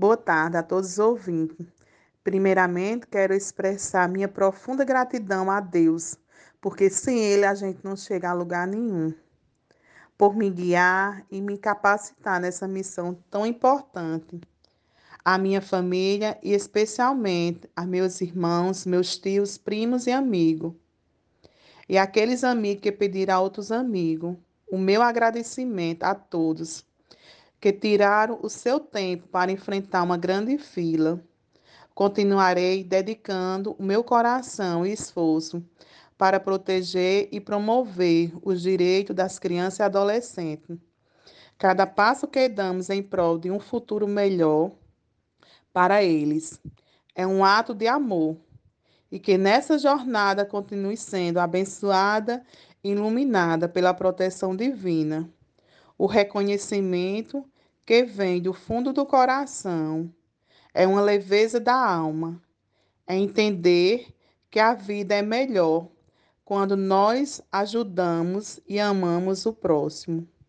Boa tarde a todos os ouvintes. Primeiramente, quero expressar minha profunda gratidão a Deus, porque sem Ele a gente não chega a lugar nenhum, por me guiar e me capacitar nessa missão tão importante. A minha família e especialmente a meus irmãos, meus tios, primos e amigos. E aqueles amigos que pediram a outros amigos. O meu agradecimento a todos que tiraram o seu tempo para enfrentar uma grande fila. Continuarei dedicando o meu coração e esforço para proteger e promover os direitos das crianças e adolescentes. Cada passo que damos em prol de um futuro melhor para eles é um ato de amor e que nessa jornada continue sendo abençoada e iluminada pela proteção divina. O reconhecimento que vem do fundo do coração é uma leveza da alma. É entender que a vida é melhor quando nós ajudamos e amamos o próximo.